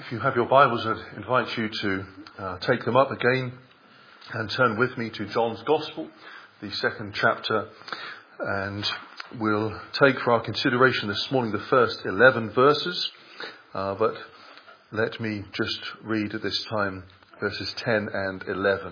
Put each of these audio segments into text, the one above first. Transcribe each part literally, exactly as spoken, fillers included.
If you have your Bibles, I'd invite you to uh, take them up again and turn with me to John's Gospel, the second chapter, and we'll take for our consideration this morning the first eleven verses, uh, but let me just read at this time verses ten and eleven.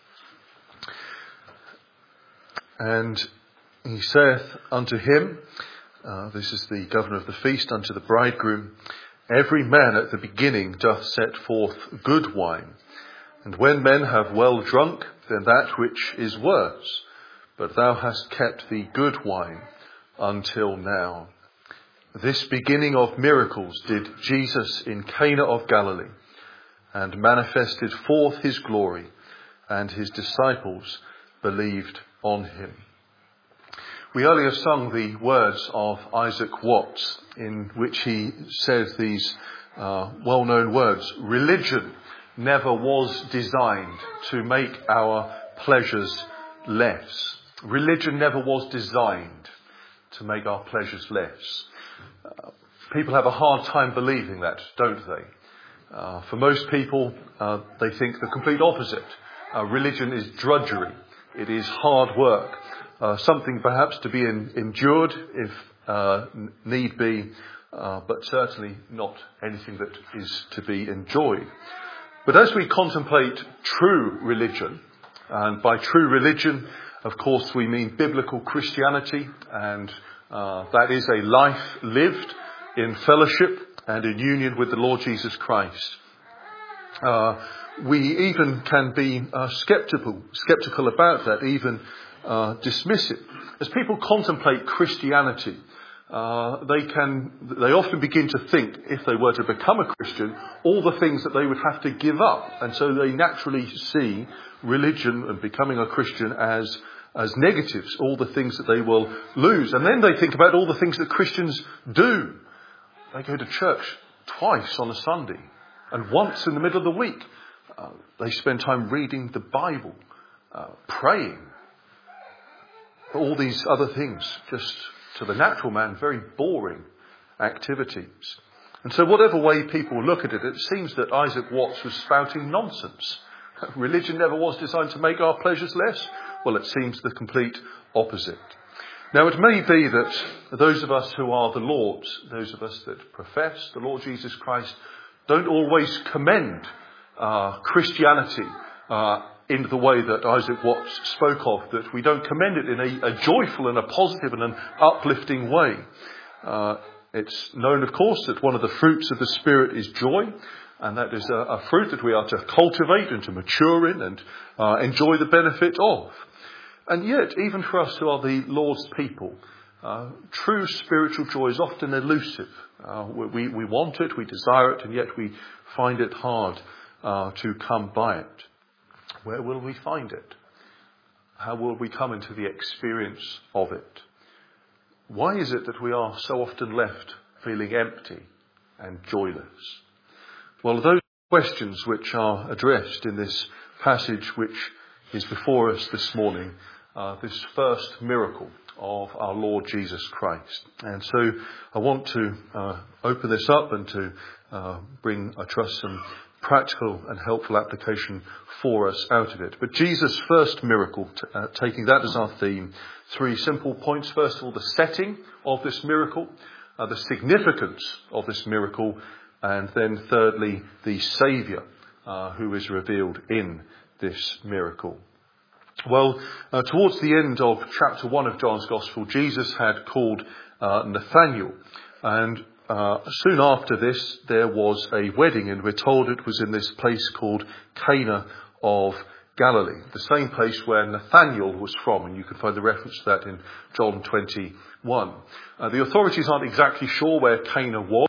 And he saith unto him, uh, this is the governor of the feast, unto the bridegroom, every man at the beginning doth set forth good wine, and when men have well drunk, then that which is worse. But thou hast kept the good wine until now. This beginning of miracles did Jesus in Cana of Galilee, and manifested forth his glory, and his disciples believed on him. We earlier sung the words of Isaac Watts, in which he says these uh, well-known words: religion never was designed to make our pleasures less. Religion never was designed to make our pleasures less. Uh, people have a hard time believing that, don't they? Uh, for most people, uh, they think the complete opposite. Uh, religion is drudgery. It is hard work. Uh, something perhaps to be in, endured if uh, need be, uh, but certainly not anything that is to be enjoyed. But as we contemplate true religion, and by true religion, of course, we mean biblical Christianity, and uh, that is a life lived in fellowship and in union with the Lord Jesus Christ. Uh, we even can be uh, skeptical, skeptical about that, even Uh, dismiss it. As people contemplate Christianity, uh, they can, they often begin to think, if they were to become a Christian, all the things that they would have to give up. And so they naturally see religion and becoming a Christian as, as negatives, all the things that they will lose. And then they think about all the things that Christians do. They go to church twice on a Sunday, and once in the middle of the week. Uh, they spend time reading the Bible, uh, praying. All these other things, just to the natural man, very boring activities. And so whatever way people look at it, it seems that Isaac Watts was spouting nonsense. Religion never was designed to make our pleasures less. Well, it seems the complete opposite. Now, it may be that those of us who are the Lord's, those of us that profess the Lord Jesus Christ, don't always commend uh, Christianity uh in the way that Isaac Watts spoke of, that we don't commend it in a, a joyful and a positive and an uplifting way. Uh, it's known, of course, that one of the fruits of the Spirit is joy, and that is a, a fruit that we are to cultivate and to mature in and uh, enjoy the benefit of. And yet, even for us who are the Lord's people, uh, true spiritual joy is often elusive. Uh, we, we want it, we desire it, and yet we find it hard uh, to come by it. Where will we find it? How will we come into the experience of it? Why is it that we are so often left feeling empty and joyless? Well, those questions which are addressed in this passage which is before us this morning, uh, this first miracle of our Lord Jesus Christ. And so I want to uh, open this up and to uh, bring, I trust, some practical and helpful application for us out of it. But Jesus' first miracle, t- uh, taking that as our theme, three simple points. First of all, the setting of this miracle, uh, the significance of this miracle, and then thirdly, the Saviour uh, who is revealed in this miracle. Well, uh, towards the end of chapter one of John's Gospel, Jesus had called uh, Nathanael, and Uh, soon after this, there was a wedding, and we're told it was in this place called Cana of Galilee, the same place where Nathanael was from, and you can find the reference to that in John twenty-one. Uh, the authorities aren't exactly sure where Cana was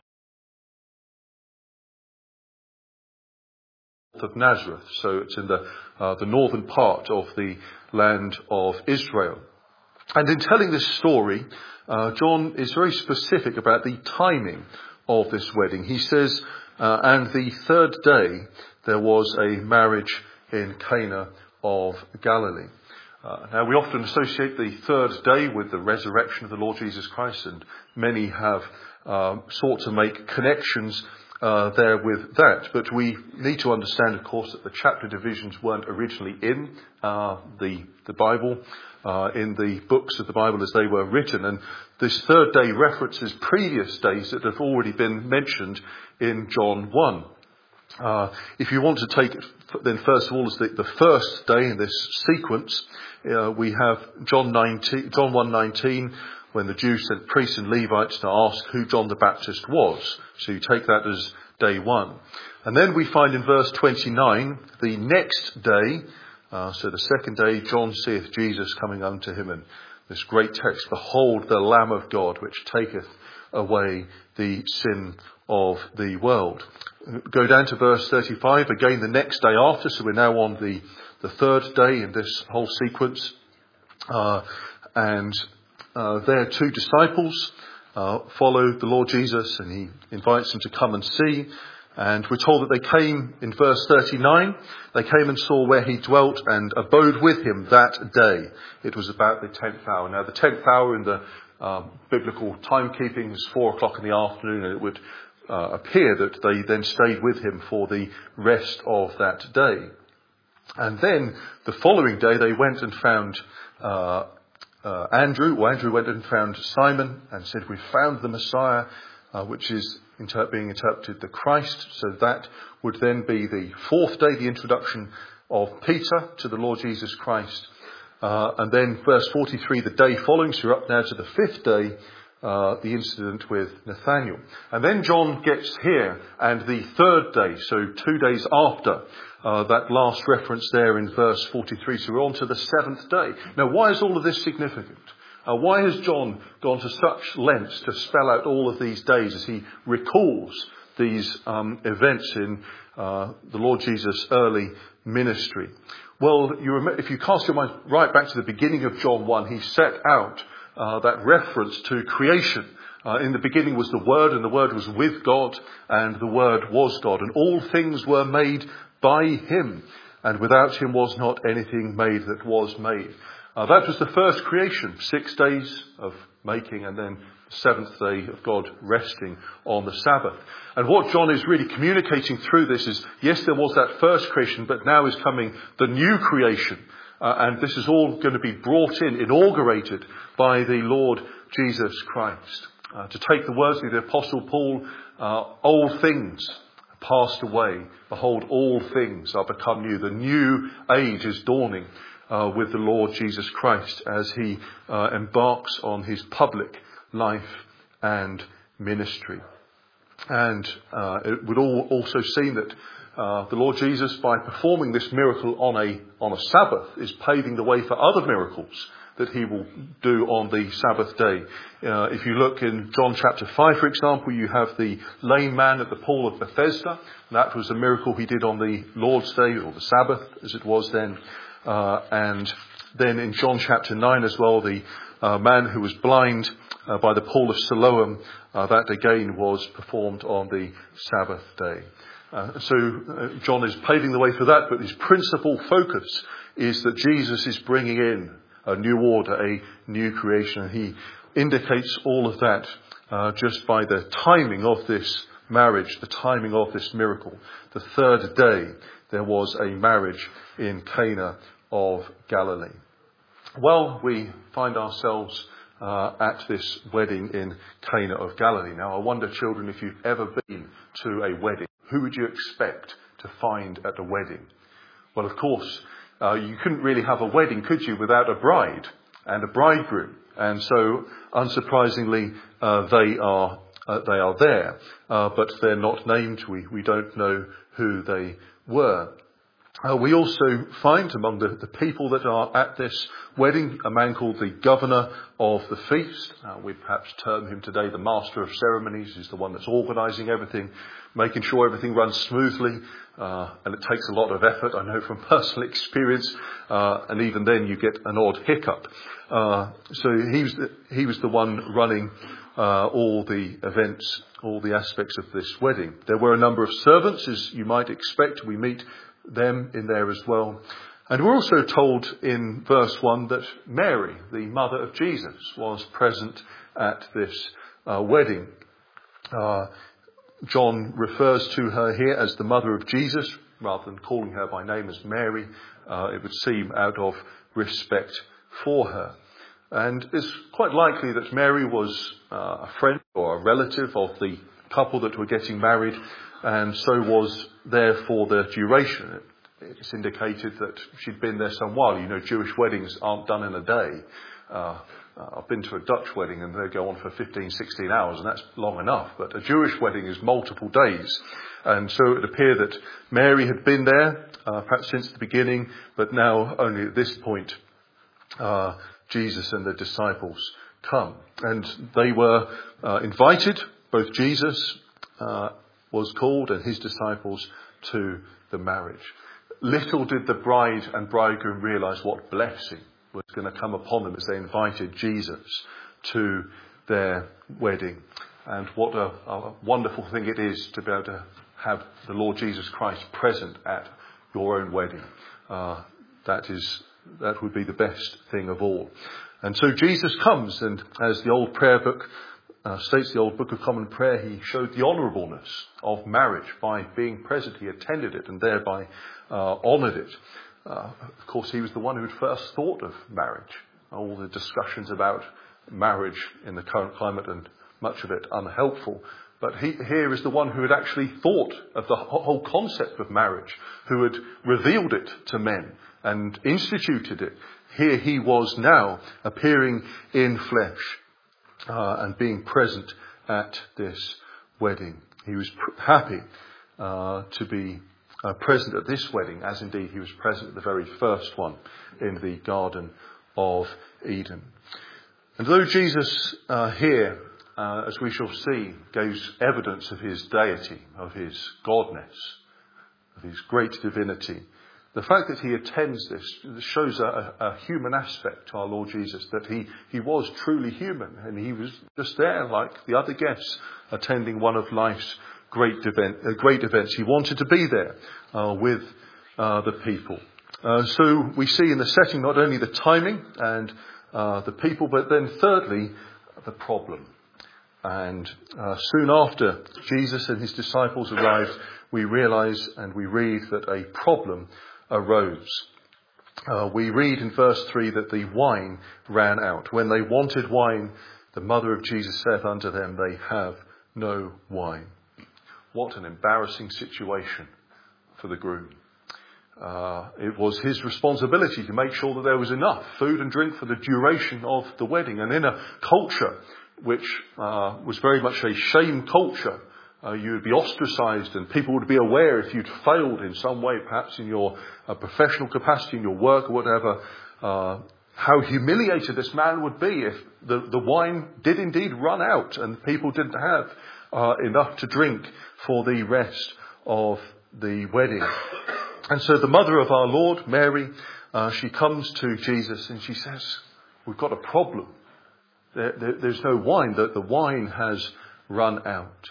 of Nazareth, so it's in the uh, the northern part of the land of Israel. And in telling this story, uh, John is very specific about the timing of this wedding. He says, uh, and the third day there was a marriage in Cana of Galilee. Uh, now, we often associate the third day with the resurrection of the Lord Jesus Christ, and many have uh, sought to make connections uh, there with that. But we need to understand, of course, that the chapter divisions weren't originally in uh, the, the Bible, uh, in the books of the Bible as they were written. And this third day references previous days that have already been mentioned in John one. Uh, if you want to take it, then first of all, as the, the first day in this sequence, uh, we have John nineteen, John one nineteen, when the Jews sent priests and Levites to ask who John the Baptist was. So you take that as day one. And then we find in verse twenty-nine, the next day, uh, so the second day, John seeth Jesus coming unto him. And this great text, behold the Lamb of God, which taketh away the sin of the world. Go down to verse thirty-five, again the next day after, so we're now on the, the third day in this whole sequence. Uh, and uh, there two disciples uh, follow the Lord Jesus, and he invites them to come and see. And we're told that they came, in verse thirty-nine, they came and saw where he dwelt and abode with him that day. It was about the tenth hour. Now the tenth hour in the uh, biblical timekeeping is four o'clock in the afternoon, and it would uh, appear that they then stayed with him for the rest of that day. And then the following day they went and found uh, uh, Andrew. Well, Andrew went and found Simon and said, "We found the Messiah," uh, which is inter- being interpreted the Christ. So that would then be the fourth day, the introduction of Peter to the Lord Jesus Christ. Uh, and then verse forty-three, the day following, so we're up now to the fifth day, uh, the incident with Nathanael. And then John gets here, and the third day, so two days after, uh, that last reference there in verse forty-three, so we're on to the seventh day. Now, why is all of this significant? Uh, why has John gone to such lengths to spell out all of these days as he recalls these um, events in uh, the Lord Jesus' early ministry? Well, you remember, if you cast your mind right back to the beginning of John one, he set out uh, that reference to creation. Uh, in the beginning was the Word, and the Word was with God, and the Word was God. And all things were made by him, and without him was not anything made that was made. Uh, that was the first creation, six days of making, and then the seventh day of God resting on the Sabbath. And what John is really communicating through this is, yes, there was that first creation, but now is coming the new creation. Uh, and this is all going to be brought in, inaugurated by the Lord Jesus Christ. Uh, to take the words of the Apostle Paul, uh, old things passed away. Behold, all things are become new. The new age is dawning Uh, with the Lord Jesus Christ as he uh, embarks on his public life and ministry. And uh, it would all also seem that uh, the Lord Jesus, by performing this miracle on a on a Sabbath, is paving the way for other miracles that he will do on the Sabbath day. Uh, if you look in John chapter five, for example, you have the lame man at the pool of Bethesda. That was a miracle he did on the Lord's day, or the Sabbath as it was then. Uh, and then in John chapter nine as well, the uh, man who was blind uh, by the pool of Siloam, uh, that again was performed on the Sabbath day. Uh, so uh, John is paving the way for that, but his principal focus is that Jesus is bringing in a new order, a new creation. And he indicates all of that uh, just by the timing of this marriage, the timing of this miracle. The third day, there was a marriage in Cana of Galilee. Well, we find ourselves uh, at this wedding in Cana of Galilee. Now, I wonder, children, if you've ever been to a wedding, who would you expect to find at a wedding? Well, of course, uh, you couldn't really have a wedding, could you, without a bride and a bridegroom? And so, unsurprisingly, uh, they are uh, they are there, uh, but they're not named. We we don't know who they were. Uh, we also find among the, the people that are at this wedding a man called the governor of the feast. Uh, we perhaps term him today the master of ceremonies. He's the one that's organising everything, making sure everything runs smoothly. Uh, and it takes a lot of effort, I know from personal experience. Uh, and even then you get an odd hiccup. Uh, so he was the, he was the one running uh, all the events, all the aspects of this wedding. There were a number of servants, as you might expect. We meet them in there as well. And we're also told in verse one that Mary, the mother of Jesus, was present at this uh, wedding. Uh, John refers to her here as the mother of Jesus, rather than calling her by name as Mary. Uh, it would seem out of respect for her. And it's quite likely that Mary was uh, a friend or a relative of the couple that were getting married, and so was there for the duration. It's indicated that she'd been there some while. You know, Jewish weddings aren't done in a day. Uh, I've been to a Dutch wedding and they go on for fifteen, sixteen hours, and that's long enough. But a Jewish wedding is multiple days. And so it would appear that Mary had been there, uh, perhaps since the beginning, but now only at this point, uh, Jesus and the disciples come. And they were uh, invited, both Jesus uh, was called and his disciples, to the marriage. Little did the bride and bridegroom realize what blessing was going to come upon them as they invited Jesus to their wedding. And what a, a wonderful thing it is to be able to have the Lord Jesus Christ present at your own wedding. Uh, that is, that would be the best thing of all. And so Jesus comes, and as the old prayer book uh, states, the old Book of Common Prayer, he showed the honourableness of marriage by being present. He attended it and thereby uh, honoured it. Uh, of course, he was the one who had first thought of marriage. All the discussions about marriage in the current climate, and much of it unhelpful. But he, here is the one who had actually thought of the whole concept of marriage, who had revealed it to men and instituted it. Here he was now appearing in flesh uh, and being present at this wedding. He was pr- happy uh, to be uh, present at this wedding, as indeed he was present at the very first one in the Garden of Eden. And though Jesus uh, here, uh, as we shall see, gives evidence of his deity, of his godness, of his great divinity, the fact that he attends this shows a, a human aspect to our Lord Jesus, that he, he was truly human, and he was just there like the other guests attending one of life's great, event, uh, great events. He wanted to be there uh, with uh, the people. Uh, so we see in the setting not only the timing and uh, the people, but then thirdly, the problem. And uh, soon after Jesus and his disciples arrived, we realise and we read that a problem arose. Uh, we read in verse three that the wine ran out. When they wanted wine, the mother of Jesus said unto them, they have no wine. What an embarrassing situation for the groom. Uh, it was his responsibility to make sure that there was enough food and drink for the duration of the wedding. And in a culture which uh, was very much a shame culture, Uh, you would be ostracized, and people would be aware if you'd failed in some way, perhaps in your uh, professional capacity, in your work or whatever, uh, how humiliated this man would be if the, the wine did indeed run out and people didn't have uh, enough to drink for the rest of the wedding. And so the mother of our Lord, Mary, uh, she comes to Jesus and she says, we've got a problem. There, there, there's no wine, that the wine has run out.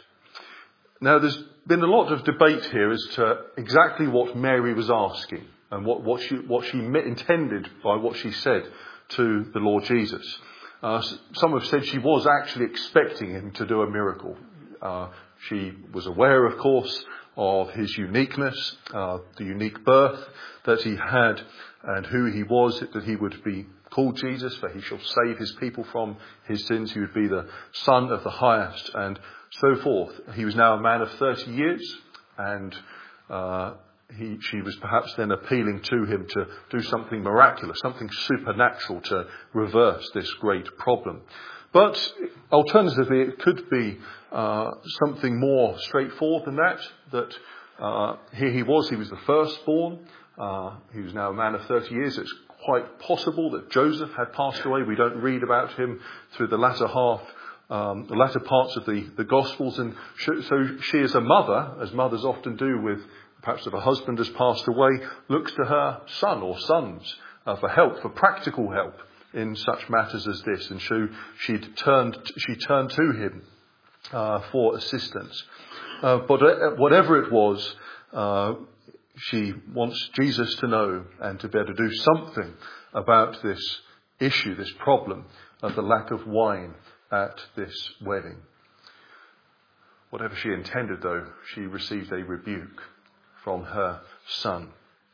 Now, there's been a lot of debate here as to exactly what Mary was asking and what, what she what she intended by what she said to the Lord Jesus. Uh, some have said she was actually expecting him to do a miracle. Uh, she was aware, of course, of his uniqueness, uh, the unique birth that he had and who he was, that he would be called Jesus, for he shall save his people from his sins. He would be the Son of the Highest, and so forth. He was now a man of thirty years, and uh, he, she was perhaps then appealing to him to do something miraculous, something supernatural to reverse this great problem. But alternatively, it could be uh, something more straightforward than that, that uh, here he was, he was the firstborn. Uh, he was now a man of thirty years. It's quite possible that Joseph had passed away. We don't read about him through the latter half Um, the latter parts of the, the Gospels, and she, so she as a mother, as mothers often do with perhaps if a husband has passed away, looks to her son or sons uh, for help, for practical help in such matters as this, and so she turned she turned to him uh, for assistance. Uh, but whatever it was, uh, she wants Jesus to know and to be able to do something about this issue, this problem of the lack of wine at this wedding. Whatever she intended, though, she received a rebuke from her son.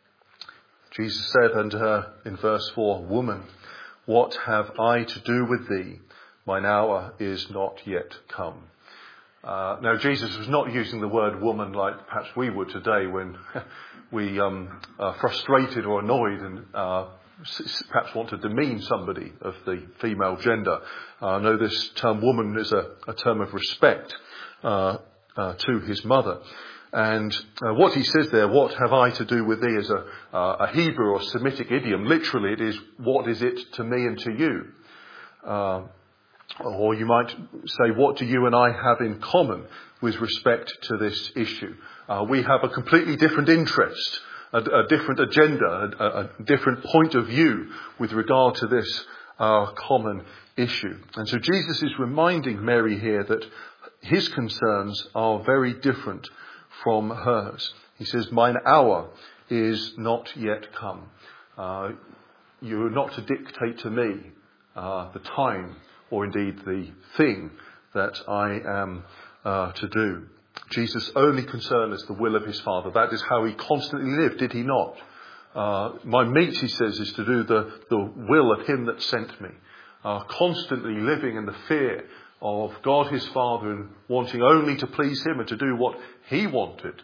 Jesus said unto her in verse four, "Woman, what have I to do with thee? Mine hour is not yet come." Uh, now, Jesus was not using the word woman like perhaps we would today when we um, are frustrated or annoyed and uh, perhaps want to demean somebody of the female gender. I uh, know this term woman is a, a term of respect uh, uh, to his mother. And uh, what he says there, "What have I to do with thee?" is a, uh, a Hebrew or Semitic idiom. Literally, it is, "What is it to me and to you?" Uh, or you might say, "What do you and I have in common with respect to this issue?" Uh, we have a completely different interest, a, a different agenda, a, a different point of view with regard to this uh, common issue. And so Jesus is reminding Mary here that his concerns are very different from hers. He says, "Mine hour is not yet come." Uh, you are not to dictate to me uh, the time or indeed the thing that I am uh, to do. Jesus' only concern is the will of his Father. That is how he constantly lived, did he not? Uh, my meat, he says, is to do the, the will of him that sent me. Uh, constantly living in the fear of God his Father and wanting only to please him and to do what he wanted.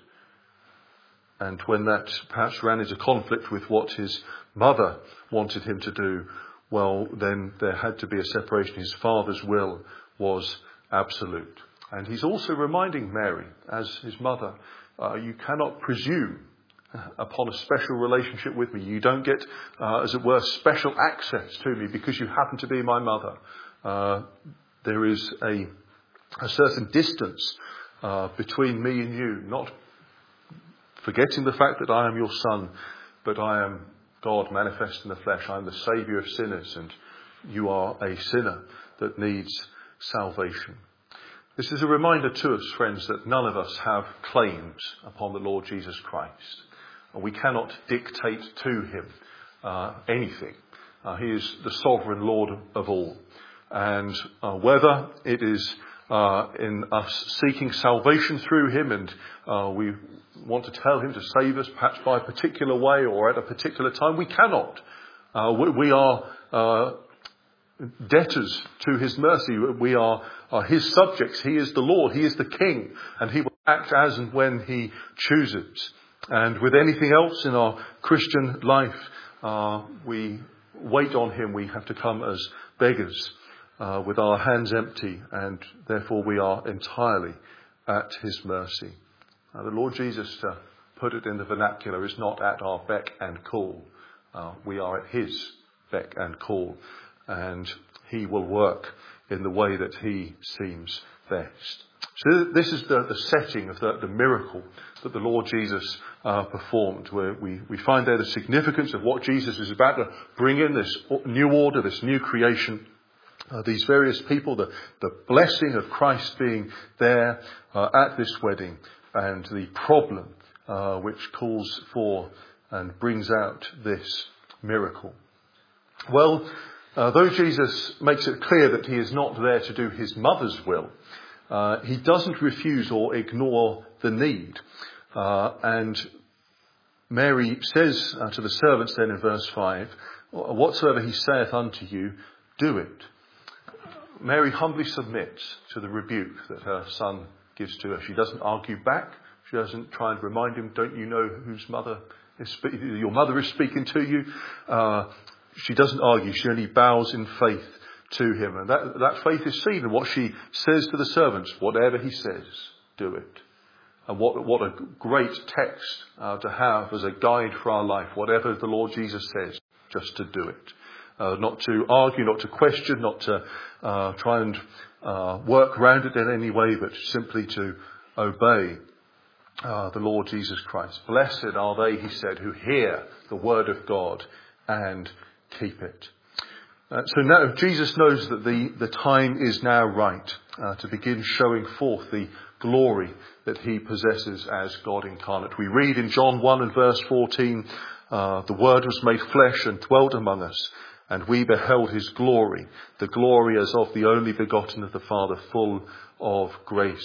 And when that perhaps ran into conflict with what his mother wanted him to do, well, then there had to be a separation. His Father's will was absolute. And he's also reminding Mary, as his mother, uh, you cannot presume upon a special relationship with me. You don't get, uh, as it were, special access to me because you happen to be my mother. Uh, there is a, a certain distance uh, between me and you, not forgetting the fact that I am your son, but I am God manifest in the flesh. I am the Saviour of sinners, and you are a sinner that needs salvation. This is a reminder to us, friends, that none of us have claims upon the Lord Jesus Christ. We cannot dictate to him uh, anything. Uh, he is the sovereign Lord of all. And uh, whether it is uh, in us seeking salvation through him and uh, we want to tell him to save us perhaps by a particular way or at a particular time, we cannot. Uh, we, we are uh, debtors to his mercy. We are, are his subjects. He is the Lord. He is the King. And he will act as and when he chooses. And with anything else in our Christian life, uh, we wait on him. We have to come as beggars uh, with our hands empty, and therefore we are entirely at his mercy. Uh, the Lord Jesus, to put it in the vernacular, is not at our beck and call. Uh, we are at his beck and call, and he will work in the way that he seems best. So this is the, the setting of the, the miracle that the Lord Jesus uh, performed, where we, we find there the significance of what Jesus is about to bring in, this new order, this new creation, uh, these various people, the, the blessing of Christ being there uh, at this wedding, and the problem uh, which calls for and brings out this miracle. Well, uh, though Jesus makes it clear that he is not there to do his mother's will, Uh, he doesn't refuse or ignore the need. Uh, and Mary says uh, to the servants then in verse five, "Whatsoever he saith unto you, do it." Mary humbly submits to the rebuke that her son gives to her. She doesn't argue back. She doesn't try and remind him, "Don't you know whose mother is spe- your mother is speaking to you?" Uh, she doesn't argue. She only bows in faith to him, and that, that faith is seen in what she says to the servants. Whatever he says, do it. And what, what a great text uh, to have as a guide for our life. Whatever the Lord Jesus says, just to do it. Uh, not to argue, not to question, not to uh, try and uh, work around it in any way, but simply to obey uh, the Lord Jesus Christ. Blessed are they, he said, who hear the word of God and keep it. Uh, so now Jesus knows that the, the time is now right uh, to begin showing forth the glory that he possesses as God incarnate. We read in John one and verse fourteen, uh, "The Word was made flesh and dwelt among us, and we beheld his glory, the glory as of the only begotten of the Father, full of grace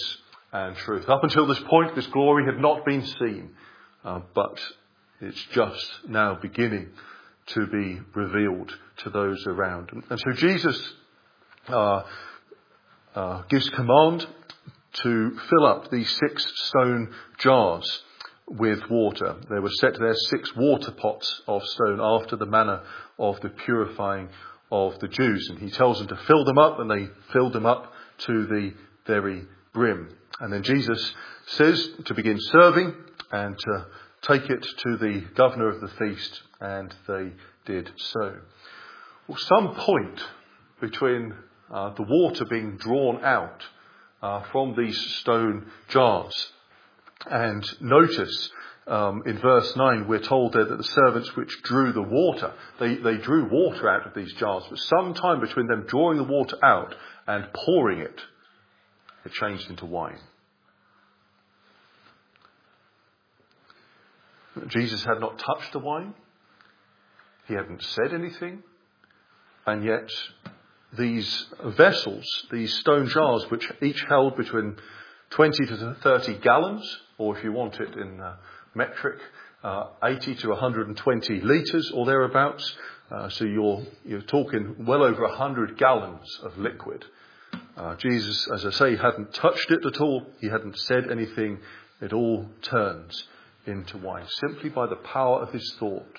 and truth. Up until this point, this glory had not been seen, uh, but it's just now beginning to be revealed to those around. And, and so Jesus uh, uh, gives command to fill up these six stone jars with water. There were set there six water pots of stone after the manner of the purifying of the Jews. And he tells them to fill them up, and they filled them up to the very brim. And then Jesus says to begin serving and to take it to the governor of the feast, and they did so. Well, some point between uh, the water being drawn out uh, from these stone jars, and notice um, in verse nine we're told there that the servants which drew the water, they, they drew water out of these jars, but some time between them drawing the water out and pouring it, it changed into wine. Jesus had not touched the wine. He hadn't said anything. And yet these vessels, these stone jars, which each held between twenty to thirty gallons, or if you want it in uh, metric, uh, eighty to one hundred twenty litres or thereabouts. Uh, so you're, you're talking well over one hundred gallons of liquid. Uh, Jesus, as I say, hadn't touched it at all. He hadn't said anything. It all turns into wine, simply by the power of his thought,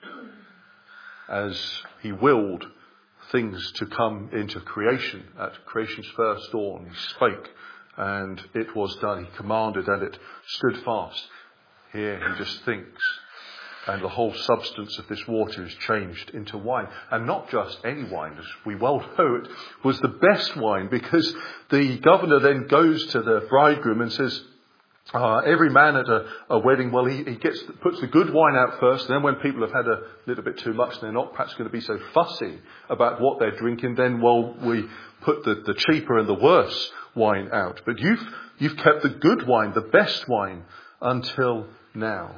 as he willed things to come into creation. At creation's first dawn, he spake, and it was done. He commanded, and it stood fast. Here he just thinks, and the whole substance of this water is changed into wine. And not just any wine, as we well know, it was the best wine, because the governor then goes to the bridegroom and says, Uh, every man at a, a wedding, well, he, he gets puts the good wine out first, and then when people have had a little bit too much and they're not perhaps going to be so fussy about what they're drinking, then, well, we put the, the cheaper and the worse wine out. But you've, you've kept the good wine, the best wine, until now.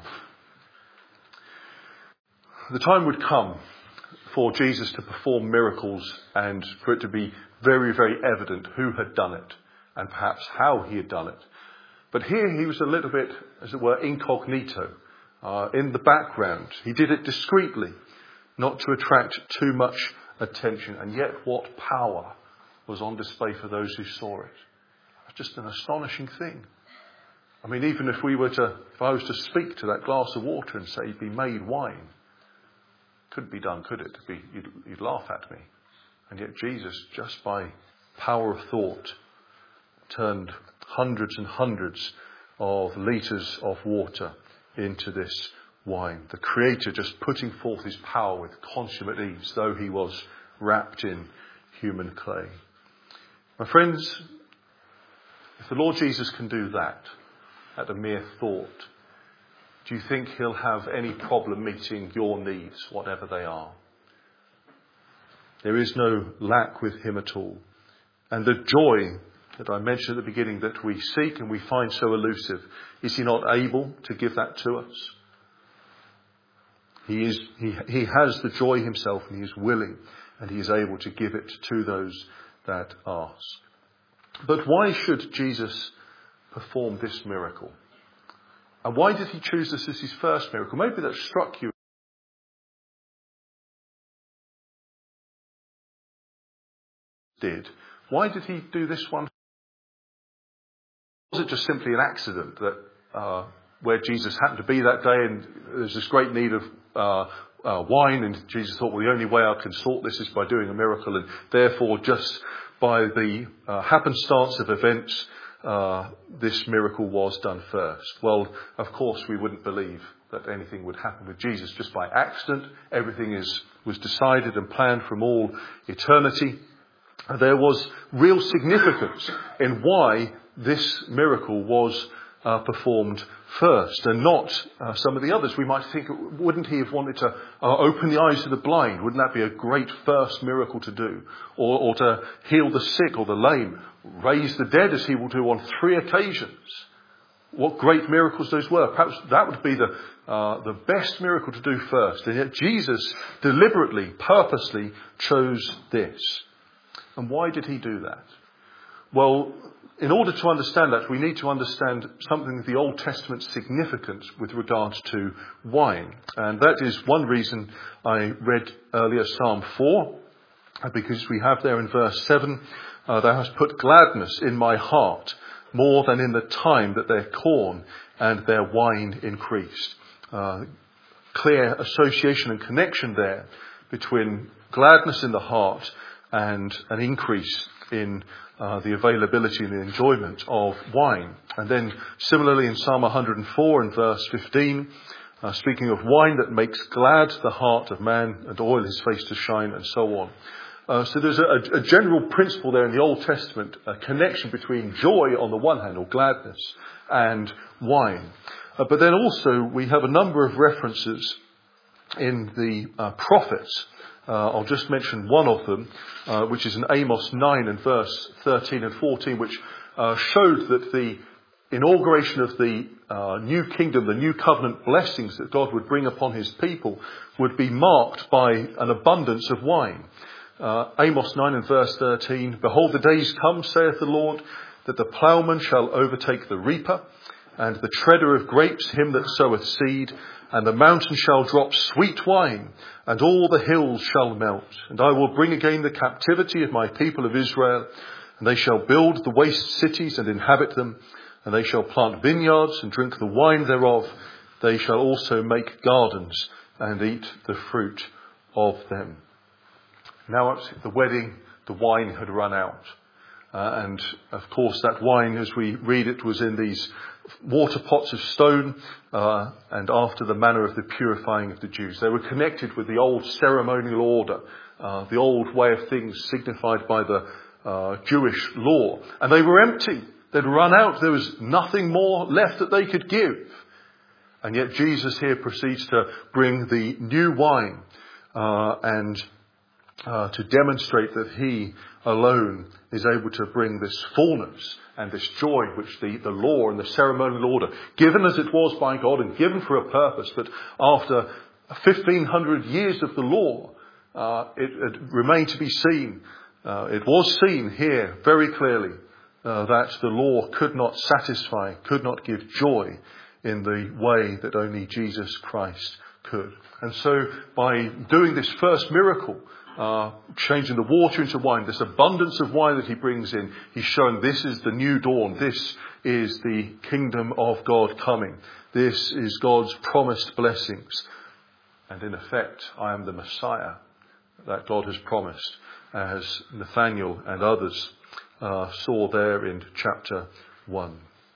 The time would come for Jesus to perform miracles and for it to be very, very evident who had done it and perhaps how he had done it. But here he was a little bit, as it were, incognito, uh, in the background. He did it discreetly, not to attract too much attention. And yet what power was on display for those who saw it. Just an astonishing thing. I mean, even if we were to, if I was to speak to that glass of water and say, be made wine, couldn't be done, could it? Be, you'd, you'd laugh at me. And yet Jesus, just by power of thought, turned hundreds and hundreds of litres of water into this wine. The Creator just putting forth his power with consummate ease, though he was wrapped in human clay. My friends, if the Lord Jesus can do that at a mere thought, do you think he'll have any problem meeting your needs, whatever they are? There is no lack with him at all. And the joy that I mentioned at the beginning that we seek and we find so elusive, is he not able to give that to us? He is, he, he has the joy himself, and he is willing, and he is able to give it to those that ask. But why should Jesus perform this miracle? And why did he choose this as his first miracle? Maybe that struck you. Did. Why did he do this one? Was it just simply an accident that uh, where Jesus happened to be that day, and there's this great need of uh, uh, wine, and Jesus thought, well, the only way I can sort this is by doing a miracle, and therefore just by the uh, happenstance of events, uh, this miracle was done first. Well, of course, we wouldn't believe that anything would happen with Jesus just by accident. Everything is was decided and planned from all eternity. There was real significance in why this miracle was uh, performed first and not uh, some of the others. We might think, wouldn't he have wanted to uh, open the eyes of the blind? Wouldn't that be a great first miracle to do? Or, or to heal the sick or the lame, raise the dead as he will do on three occasions? What great miracles those were. Perhaps that would be the uh, the best miracle to do first. And yet Jesus deliberately, purposely chose this. And why did he do that? Well, in order to understand that, we need to understand something of the Old Testament's significance with regards to wine. And that is one reason I read earlier Psalm four, because we have there in verse seven, uh, thou hast put gladness in my heart more than in the time that their corn and their wine increased. Uh, clear association and connection there between gladness in the heart and an increase in uh, the availability and the enjoyment of wine. And then similarly in Psalm one hundred four and verse fifteen, uh, speaking of wine that makes glad the heart of man and oil his face to shine, and so on. Uh, so there's a, a general principle there in the Old Testament, a connection between joy on the one hand, or gladness, and wine. Uh, but then also we have a number of references in the uh, prophets. Uh, I'll just mention one of them, uh, which is in Amos nine and verse thirteen and fourteen, which uh, showed that the inauguration of the uh, new kingdom, the new covenant blessings that God would bring upon his people, would be marked by an abundance of wine. Uh, Amos nine and verse thirteen, behold, the days come, saith the Lord, that the ploughman shall overtake the reaper, and the treader of grapes him that soweth seed, and the mountain shall drop sweet wine, and all the hills shall melt. And I will bring again the captivity of my people of Israel, and they shall build the waste cities and inhabit them, and they shall plant vineyards and drink the wine thereof. They shall also make gardens and eat the fruit of them. Now at the wedding, the wine had run out. Uh, and of course that wine, as we read it, was in these water pots of stone, uh, and after the manner of the purifying of the Jews. They were connected with the old ceremonial order, uh, the old way of things signified by the uh, Jewish law. And they were empty. They'd run out. There was nothing more left that they could give. And yet Jesus here proceeds to bring the new wine, uh, and Uh, to demonstrate that he alone is able to bring this fullness and this joy which the, the law and the ceremonial order, given as it was by God and given for a purpose, but after fifteen hundred years of the law, uh, it, it remained to be seen. Uh, it was seen here very clearly uh, that the law could not satisfy, could not give joy in the way that only Jesus Christ could. And so by doing this first miracle, Uh, changing the water into wine, this abundance of wine that he brings in, he's showing this is the new dawn. This is the kingdom of God coming. This is God's promised blessings. And in effect, I am the Messiah that God has promised, as Nathanael and others uh, saw there in chapter one.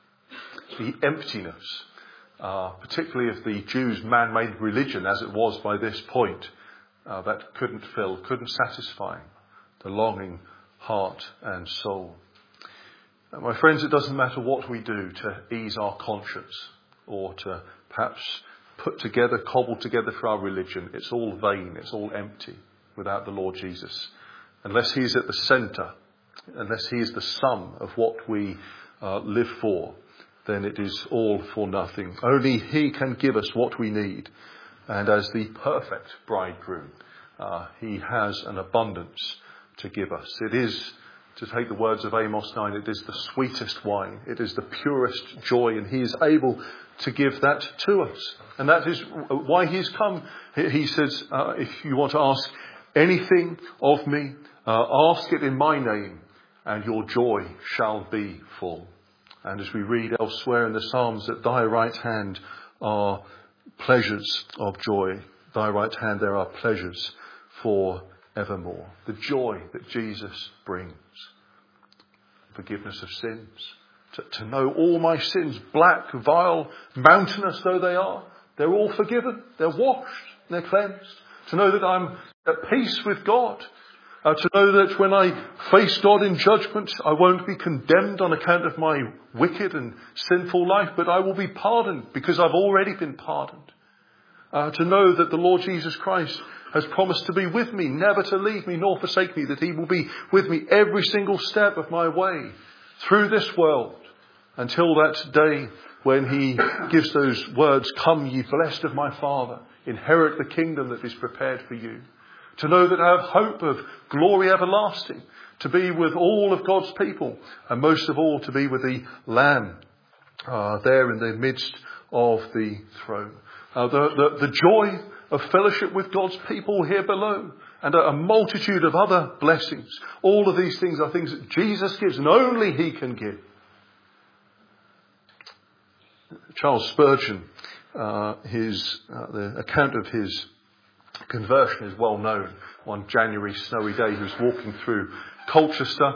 The emptiness, uh, particularly of the Jews' man-made religion as it was by this point, Uh, that couldn't fill, couldn't satisfy the longing heart and soul. Uh, my friends, it doesn't matter what we do to ease our conscience or to perhaps put together, cobble together for our religion. It's all vain, it's all empty without the Lord Jesus. Unless he is at the centre, unless he is the sum of what we uh, live for, then it is all for nothing. Only he can give us what we need. And as the perfect bridegroom, uh, he has an abundance to give us. It is, to take the words of Amos nine, it is the sweetest wine. It is the purest joy, and he is able to give that to us. And that is why he's come. He says, uh, if you want to ask anything of me, uh, ask it in my name, and your joy shall be full. And as we read elsewhere in the Psalms, at thy right hand are pleasures of joy. Thy right hand there are pleasures for evermore. The joy that Jesus brings. Forgiveness of sins. To, to know all my sins, black, vile, mountainous though they are, they're all forgiven. They're washed. They're cleansed. To know that I'm at peace with God. Uh, to know that when I face God in judgment, I won't be condemned on account of my wicked and sinful life, but I will be pardoned because I've already been pardoned. Uh, to know that the Lord Jesus Christ has promised to be with me, never to leave me nor forsake me, that he will be with me every single step of my way through this world until that day when he gives those words, come ye blessed of my Father, inherit the kingdom that is prepared for you. to know that I have hope of glory everlasting, to be with all of God's people, and most of all to be with the Lamb uh, there in the midst of the throne. Uh, the, the, the joy of fellowship with God's people here below, and a, a multitude of other blessings. All of these things are things that Jesus gives, and only he can give. Charles Spurgeon, uh, his uh, the account of his conversion is well known. One January snowy day, he was walking through Colchester,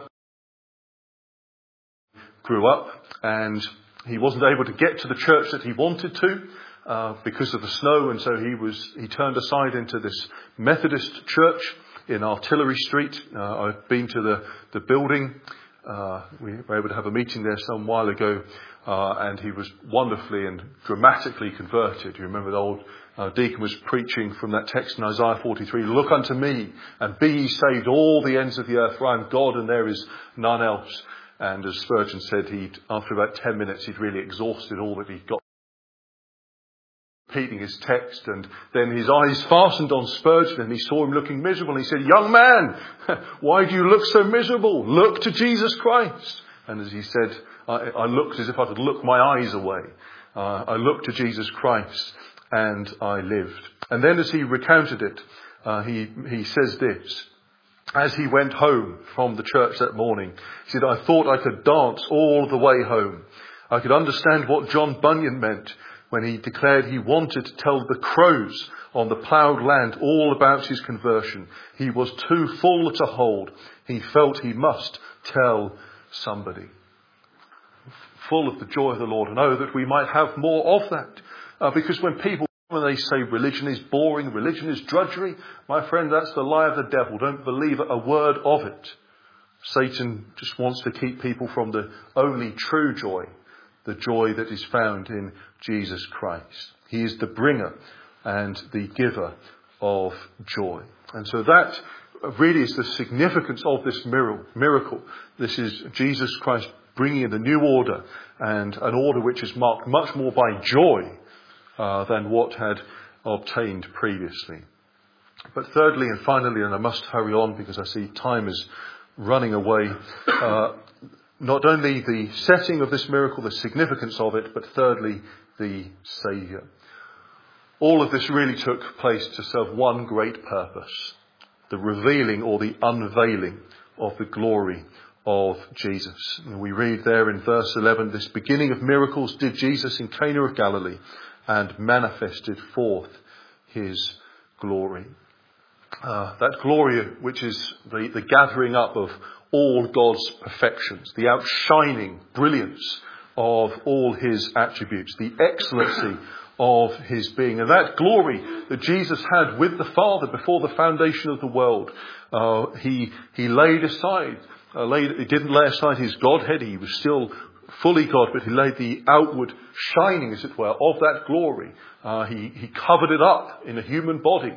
grew up, and he wasn't able to get to the church that he wanted to uh, because of the snow, and so he was he turned aside into this Methodist church in Artillery Street. Uh, I've been to the the building. Uh, we were able to have a meeting there some while ago, uh, and he was wonderfully and dramatically converted. You remember the old uh, deacon was preaching from that text in Isaiah forty-three, "Look unto me and be ye saved, all the ends of the earth, for I am God and there is none else." And as Spurgeon said, he'd, after about ten minutes, he'd really exhausted all that he'd got, repeating his text, and then his eyes fastened on Spurgeon and he saw him looking miserable, and he said, "Young man, why do you look so miserable? Look to Jesus Christ." And as he said, I, I looked as if I could look my eyes away. Uh, I looked to Jesus Christ and I lived. And then as he recounted it, uh, he, he says this. As he went home from the church that morning, he said, "I thought I could dance all the way home. I could understand what John Bunyan meant when he declared he wanted to tell the crows on the ploughed land all about his conversion. He was too full to hold. He felt he must tell somebody." Full of the joy of the Lord. And oh, that we might have more of that. Uh, because when people, when they say religion is boring, religion is drudgery, my friend, that's the lie of the devil. Don't believe a word of it. Satan just wants to keep people from the only true joy, the joy that is found in Jesus Christ. He is the bringer and the giver of joy. And so that really is the significance of this miracle. This is Jesus Christ bringing in the new order, and an order which is marked much more by joy uh, than what had obtained previously. But thirdly and finally, and I must hurry on because I see time is running away, uh, not only the setting of this miracle, the significance of it, but thirdly, the Saviour. All of this really took place to serve one great purpose, the revealing or the unveiling of the glory of Jesus. And we read there in verse eleven, "This beginning of miracles did Jesus in Cana of Galilee and manifested forth his glory." Uh, that glory which is the, the gathering up of all God's perfections, the outshining brilliance of all his attributes, the excellency of his being. And that glory that Jesus had with the Father before the foundation of the world, uh, he, he laid aside. Uh, laid, he didn't lay aside his Godhead. He was still fully God, but he laid the outward shining, as it were, of that glory. Uh, he, he covered it up in a human body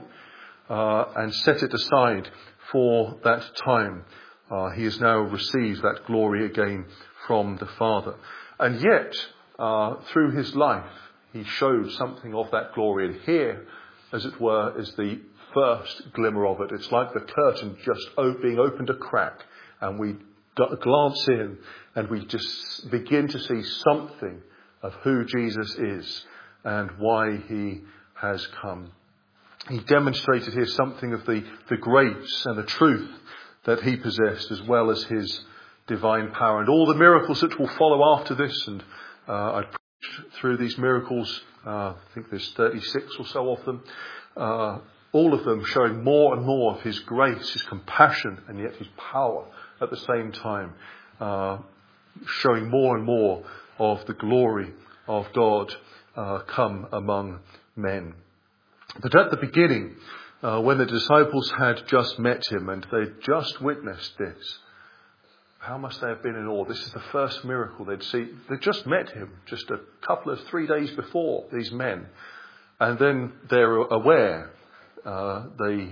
uh, and set it aside for that time. Uh, he has now received that glory again from the Father. And yet, uh, through his life, he showed something of that glory. And here, as it were, is the first glimmer of it. It's like the curtain just being opened a crack, and we glance in and we just begin to see something of who Jesus is and why he has come. He demonstrated here something of the, the grace and the truth that he possessed, as well as his divine power. And all the miracles that will follow after this, and uh, I preached through these miracles, uh, I think there's thirty-six or so of them, uh, all of them showing more and more of his grace, his compassion, and yet his power at the same time, uh, showing more and more of the glory of God uh, come among men. But at the beginning, uh, when the disciples had just met him and they'd just witnessed this, how must they have been in awe? This is the first miracle they'd seen. They'd just met him just a couple of three days before, these men. And then they're aware, uh, they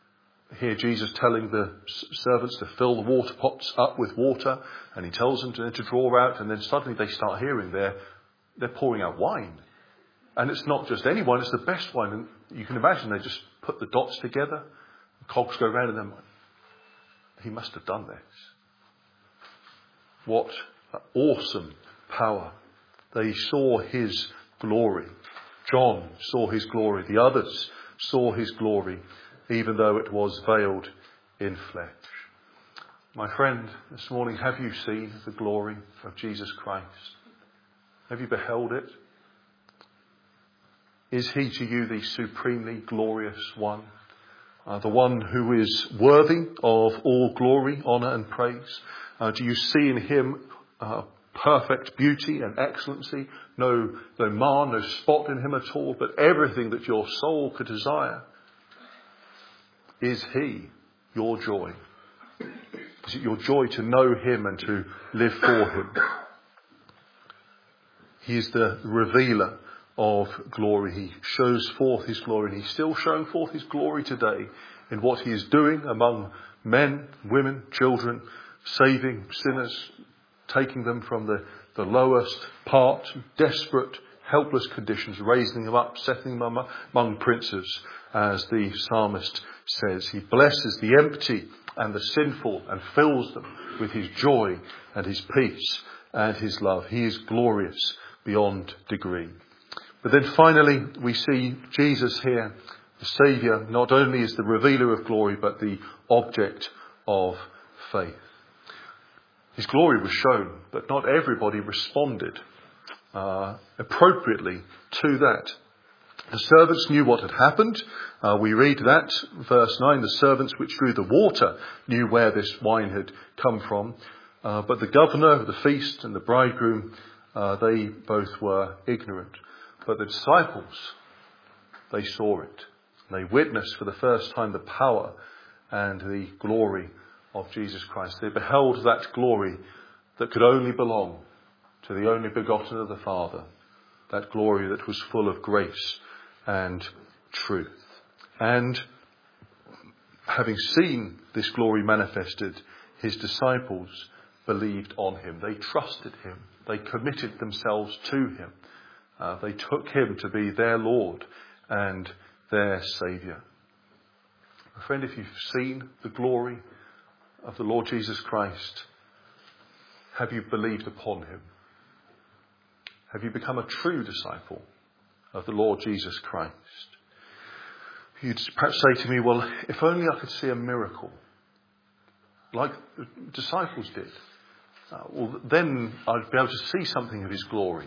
hear Jesus telling the servants to fill the water pots up with water, and he tells them to, to draw out, and then suddenly they start hearing they're, they're pouring out wine. And it's not just any wine, it's the best wine. And you can imagine they just put the dots together, Cogs go round in their mind. He must have done this. What awesome power. They saw his glory. John saw his glory. The others saw his glory, even though it was veiled in flesh. My friend, this morning, have you seen the glory of Jesus Christ? Have you beheld it? Is he to you the supremely glorious one? Uh, the one who is worthy of all glory, honour and praise? Uh, do you see in him uh, perfect beauty and excellency? No, no mar, no spot in him at all, but everything that your soul could desire. Is he your joy? Is it your joy to know him and to live for him? He is the revealer of glory. He shows forth his glory, and he's still showing forth his glory today in what he is doing among men, women, children, saving sinners, taking them from the, the lowest part, desperate, helpless conditions, raising them up, setting them among princes, as the psalmist says. He blesses the empty and the sinful and fills them with his joy and his peace and his love. He is glorious beyond degree. But then finally we see Jesus here, the Saviour, not only is the revealer of glory, but the object of faith. His glory was shown, but not everybody responded uh, appropriately to that. The servants knew what had happened. Uh, we read that, verse nine, the servants which drew the water knew where this wine had come from. Uh, but the governor of the feast and the bridegroom, uh, they both were ignorant. But the disciples, they saw it. They witnessed for the first time the power and the glory of Jesus Christ. They beheld that glory that could only belong to the only begotten of the Father. That glory that was full of grace and truth. And having seen this glory manifested, his disciples believed on him. They trusted him. They committed themselves to him. Uh, they took him to be their Lord and their Saviour. My friend, if you've seen the glory of the Lord Jesus Christ, have you believed upon him? Have you become a true disciple of the Lord Jesus Christ? You'd perhaps say to me, well, if only I could see a miracle, like the disciples did. Uh, well, then I'd be able to see something of his glory.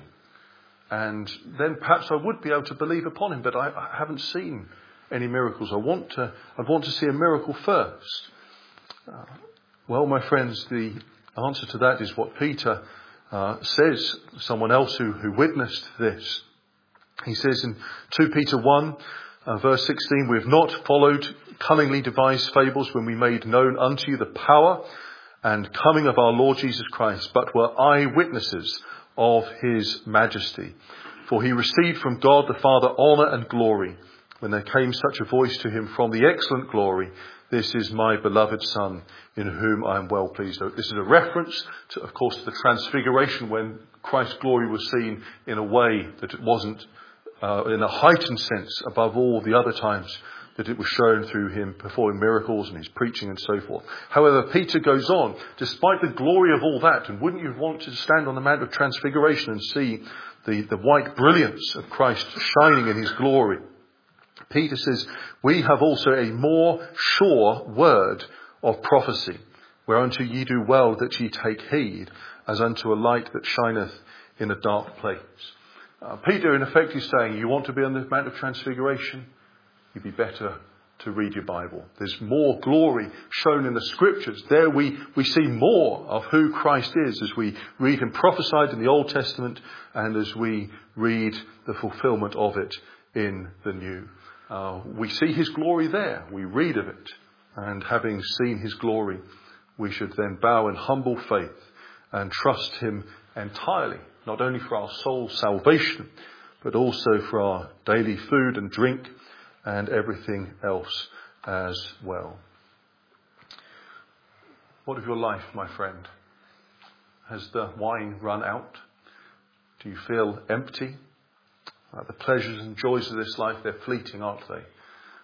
And then perhaps I would be able to believe upon him, but I, I haven't seen any miracles. I want to, I'd want to see a miracle first. Uh, well, my friends, the answer to that is what Peter uh, says, someone else who, who witnessed this. He says in Second Peter one, uh, verse sixteen, we have not followed cunningly devised fables when we made known unto you the power and coming of our Lord Jesus Christ, but were eyewitnesses of his majesty. For he received from God the Father honour and glory when there came such a voice to him from the excellent glory, this is my beloved Son, in whom I am well pleased. This is a reference, to, of course, to the transfiguration when Christ's glory was seen in a way that it wasn't uh, in a heightened sense above all the other times that it was shown through him performing miracles and his preaching and so forth. However, Peter goes on, despite the glory of all that, and wouldn't you want to stand on the Mount of Transfiguration and see the, the white brilliance of Christ shining in his glory? Peter says, we have also a more sure word of prophecy, whereunto ye do well that ye take heed, as unto a light that shineth in a dark place. Uh, Peter, in effect, is saying, you want to be on the Mount of Transfiguration? You'd be better to read your Bible. There's more glory shown in the Scriptures. There we, we see more of who Christ is as we read him prophesied in the Old Testament and as we read the fulfillment of it in the New. Uh, we see his glory there. We read of it. And having seen his glory, we should then bow in humble faith and trust him entirely, not only for our soul's salvation, but also for our daily food and drink and everything else as well. What of your life, my friend? Has the wine run out? Do you feel empty? Uh, the pleasures and joys of this life, they're fleeting, aren't they?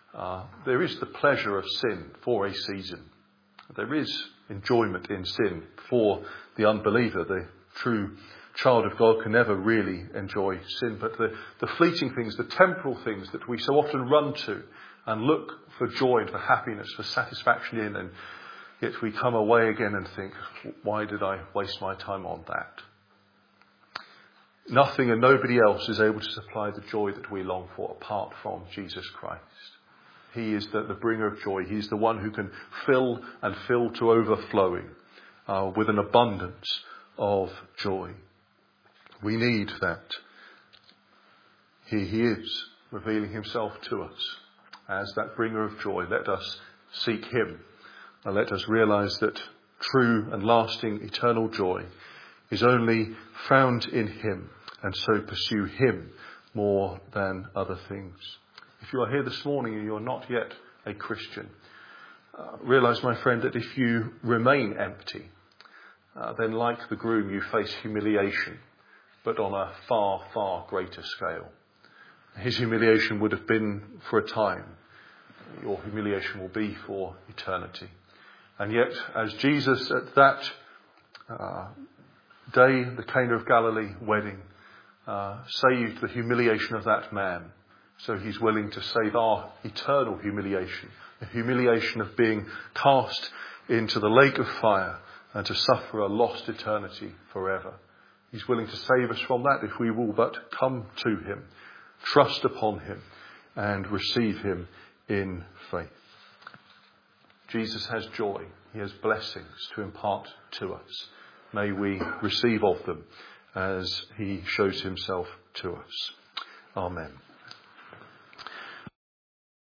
Uh, there is the pleasure of sin for a season. There is enjoyment in sin for the unbeliever. The true child of God can never really enjoy sin. But the, the fleeting things, the temporal things that we so often run to and look for joy and for happiness, for satisfaction in, and yet we come away again and think, why did I waste my time on that? Nothing and nobody else is able to supply the joy that we long for apart from Jesus Christ. He is the, the bringer of joy. He's the one who can fill and fill to overflowing uh, with an abundance of joy. We need that. Here he is, revealing himself to us as that bringer of joy. Let us seek him, and let us realize that true and lasting eternal joy is only found in him, and so pursue him more than other things. If you are here this morning and you're not yet a Christian, uh, realize, my friend, that if you remain empty, uh, then like the groom you face humiliation, but on a far, far greater scale. His humiliation would have been for a time. Your humiliation will be for eternity. And yet, as Jesus at that uh, day, the Cana of Galilee wedding, uh, saved the humiliation of that man, so he's willing to save our eternal humiliation, the humiliation of being cast into the lake of fire and to suffer a lost eternity forever. He's willing to save us from that if we will but come to him, trust upon him, and receive him in faith. Jesus has joy. He has blessings to impart to us. May we receive of them as he shows himself to us. Amen.